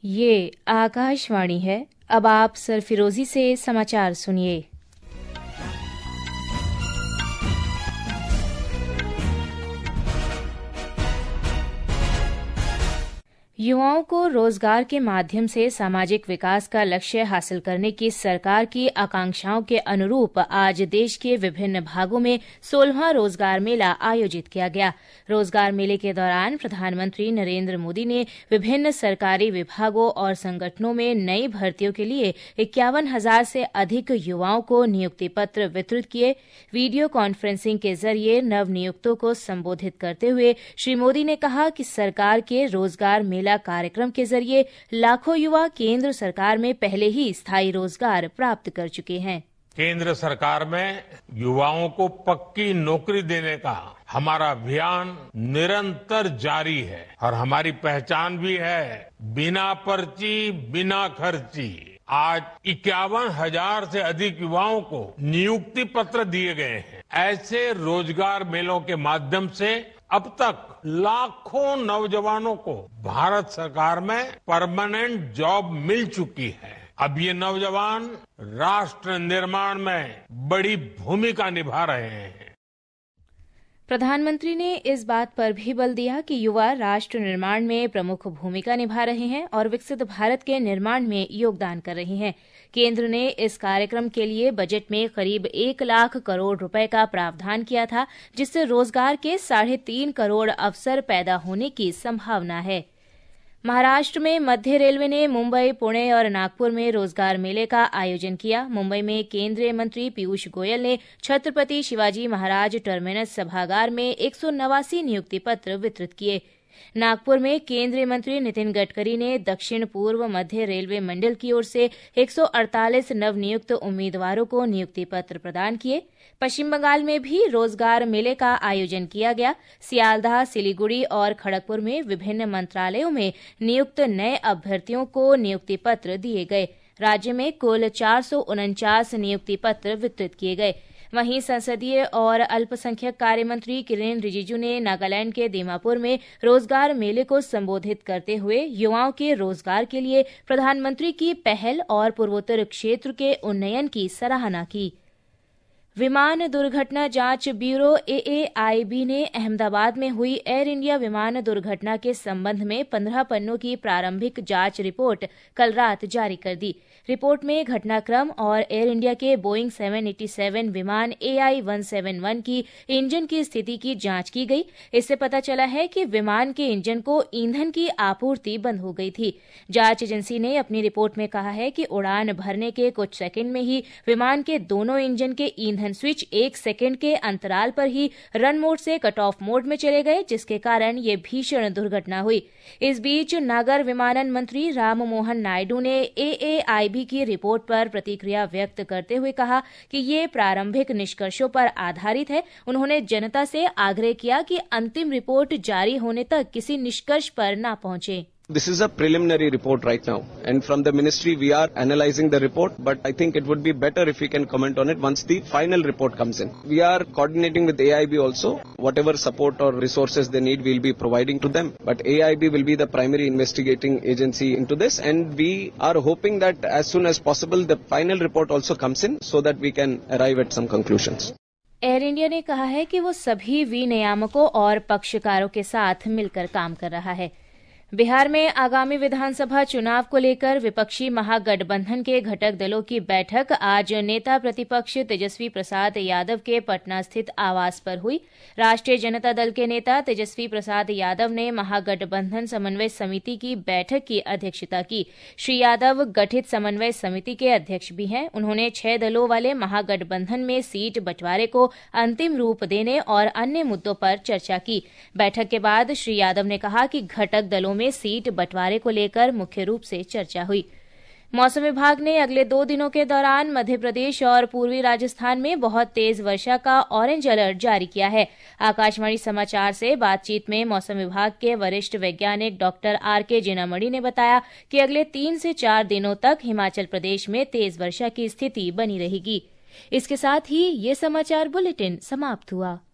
ये आकाशवाणी है। अब आप सरफिरोजी से समाचार सुनिए। युवाओं को रोजगार के माध्यम से सामाजिक विकास का लक्ष्य हासिल करने की सरकार की आकांक्षाओं के अनुरूप आज देश के विभिन्न भागों में 16वां रोजगार मेला आयोजित किया गया। रोजगार मेले के दौरान प्रधानमंत्री नरेंद्र मोदी ने विभिन्न सरकारी विभागों और संगठनों में नई भर्तियों के लिए 51,000 से अधिक युवाओं को नियुक्ति पत्र वितरित किए। वीडियो कॉन्फ्रेंसिंग के जरिए नवनियुक्तों को संबोधित करते हुए श्री मोदी ने कहा कि सरकार के रोजगार मेला कार्यक्रम के जरिए लाखों युवा केंद्र सरकार में पहले ही स्थायी रोजगार प्राप्त कर चुके हैं। केंद्र सरकार में युवाओं को पक्की नौकरी देने का हमारा अभियान निरंतर जारी है और हमारी पहचान भी है बिना पर्ची बिना खर्ची। आज 51,000 से अधिक युवाओं को नियुक्ति पत्र दिए गए हैं। ऐसे रोजगार मेलों के माध्यम से अब तक लाखों नौजवानों को भारत सरकार में परमानेंट जॉब मिल चुकी है। अब ये नौजवान राष्ट्र निर्माण में बड़ी भूमिका निभा रहे हैं। प्रधानमंत्री ने इस बात पर भी बल दिया कि युवा राष्ट्र निर्माण में प्रमुख भूमिका निभा रहे हैं और विकसित भारत के निर्माण में योगदान कर रहे हैं। केंद्र ने इस कार्यक्रम के लिए बजट में करीब 1 लाख करोड़ रुपए का प्रावधान किया था, जिससे रोजगार के 3.5 करोड़ अवसर पैदा होने की संभावना है। महाराष्ट्र में मध्य रेलवे ने मुंबई, पुणे और नागपुर में रोजगार मेले का आयोजन किया। मुंबई में केंद्रीय मंत्री पीयूष गोयल ने छत्रपति शिवाजी महाराज टर्मिनस सभागार में 189 नियुक्ति पत्र वितरित किए। नागपुर में केंद्रीय मंत्री नितिन गडकरी ने दक्षिण पूर्व मध्य रेलवे मंडल की ओर से 148 नवनियुक्त उम्मीदवारों को नियुक्ति पत्र प्रदान किए। पश्चिम बंगाल में भी रोजगार मेले का आयोजन किया गया। सियालदह, सिलीगुड़ी और खड़गपुर में विभिन्न मंत्रालयों में नियुक्त नए अभ्यर्थियों को नियुक्ति पत्र दिए गए। राज्य में कुल 449 नियुक्ति पत्र वितरित किए गए। वहीं संसदीय और अल्पसंख्यक कार्य मंत्री किरेन रिजिजू ने नागालैंड के दीमापुर में रोजगार मेले को संबोधित करते हुए युवाओं के रोजगार के लिए प्रधानमंत्री की पहल और पूर्वोत्तर क्षेत्र के उन्नयन की सराहना की। विमान दुर्घटना जांच ब्यूरो AAIB ने अहमदाबाद में हुई एयर इंडिया विमान दुर्घटना के संबंध में 15 पन्नों की प्रारंभिक जांच रिपोर्ट कल रात जारी कर दी। रिपोर्ट में घटनाक्रम और एयर इंडिया के बोइंग 787 विमान AI-171 की इंजन की स्थिति की जांच की गई। इससे पता चला है कि विमान के इंजन को ईंधन की आपूर्ति बंद हो गई थी। जांच एजेंसी ने अपनी रिपोर्ट में कहा है कि उड़ान भरने के कुछ सेकंड में ही विमान के दोनों इंजन के ईंधन स्विच 1 सेकंड के अंतराल पर ही रन मोड से कट ऑफ मोड में चले गए, जिसके कारण ये भीषण दुर्घटना हुई। इस बीच नागर विमानन मंत्री राम मोहन नायडू ने AAIB की रिपोर्ट पर प्रतिक्रिया व्यक्त करते हुए कहा कि ये प्रारंभिक निष्कर्षों पर आधारित है। उन्होंने जनता से आग्रह किया कि अंतिम रिपोर्ट जारी होने तक किसी निष्कर्ष पर न पहुंचे। This is a preliminary report right now, and from the ministry we are analyzing the report, but I think it would be better if we can comment on it once the final report comes in. We are coordinating with AIB also. Whatever support or resources they need, we'll be providing to them. But AIB will be the primary investigating agency into this, and we are hoping that as soon as possible the final report also comes in so that we can arrive at some conclusions. Air India ने कहा है कि वो सभी विनियामकों और पक्षकारों के साथ मिलकर काम कर रहा है। बिहार में आगामी विधानसभा चुनाव को लेकर विपक्षी महागठबंधन के घटक दलों की बैठक आज नेता प्रतिपक्ष तेजस्वी प्रसाद यादव के पटना स्थित आवास पर हुई। राष्ट्रीय जनता दल के नेता तेजस्वी प्रसाद यादव ने महागठबंधन समन्वय समिति की बैठक की अध्यक्षता की। श्री यादव गठित समन्वय समिति के अध्यक्ष भी हैं। उन्होंने 6 दलों वाले महागठबंधन में सीट बंटवारे को अंतिम रूप देने और अन्य मुद्दों पर चर्चा की। बैठक के बाद श्री यादव ने कहा कि घटक दलों में सीट बंटवारे को लेकर मुख्य रूप से चर्चा हुई। मौसम विभाग ने अगले 2 दिनों के दौरान मध्य प्रदेश और पूर्वी राजस्थान में बहुत तेज वर्षा का ऑरेंज अलर्ट जारी किया है। आकाशवाणी समाचार से बातचीत में मौसम विभाग के वरिष्ठ वैज्ञानिक डॉक्टर RK जिनामणि ने बताया कि अगले 3 से 4 दिनों तक हिमाचल प्रदेश में तेज वर्षा की स्थिति बनी रहेगी। इसके साथ ही ये समाचार बुलेटिन समाप्त हुआ।